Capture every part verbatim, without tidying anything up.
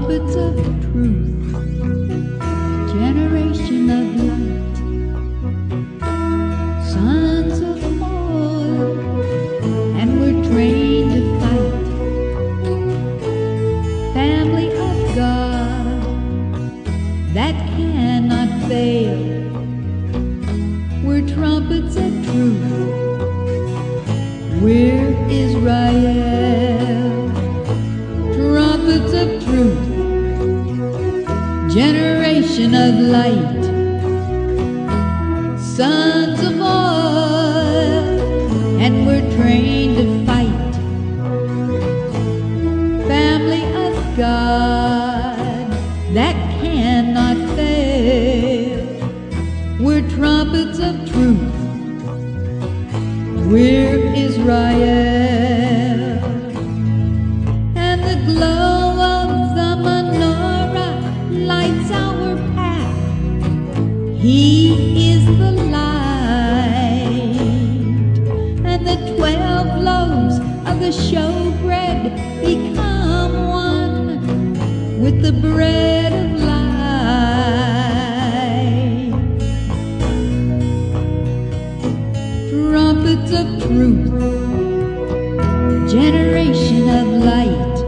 trumpets of truth, generation of light, sons of oil, and we're trained to fight. Family of God that cannot fail. We're trumpets of truth. We're Israel. Trumpets of truth, generation of light, sons of oil, and we're trained to fight. Family of God that cannot fail. We're trumpets of truth. We're Israel. And the glow of the menorah lights our path. He is the light. And the twelve loaves of the showbread become one with the bread of life. Trumpets of truth, generation of light,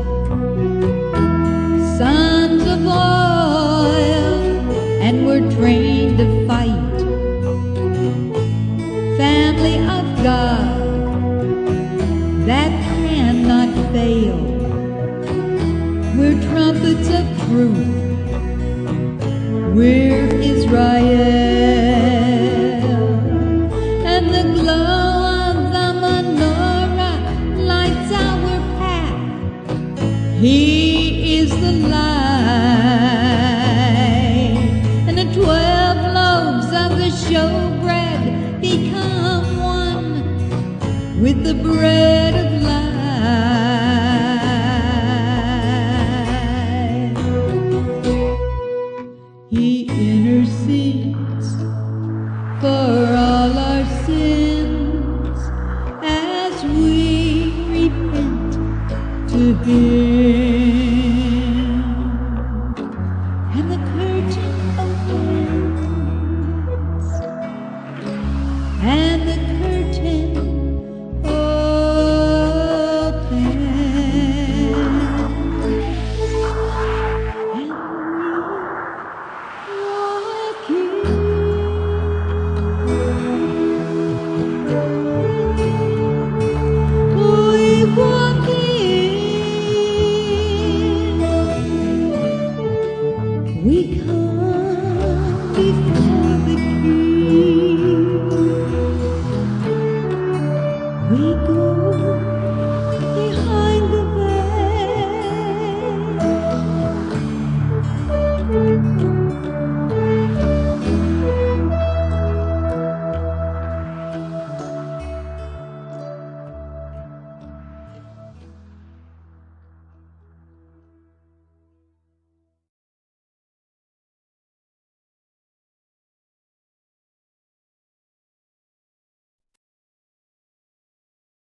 sons of oil, and we're trained to fight. Family of God that cannot fail. We're trumpets of truth. We're Israel. And the glow of the menorah lights our path. He is the light. And the twelve loaves of the showbread become one with the bread of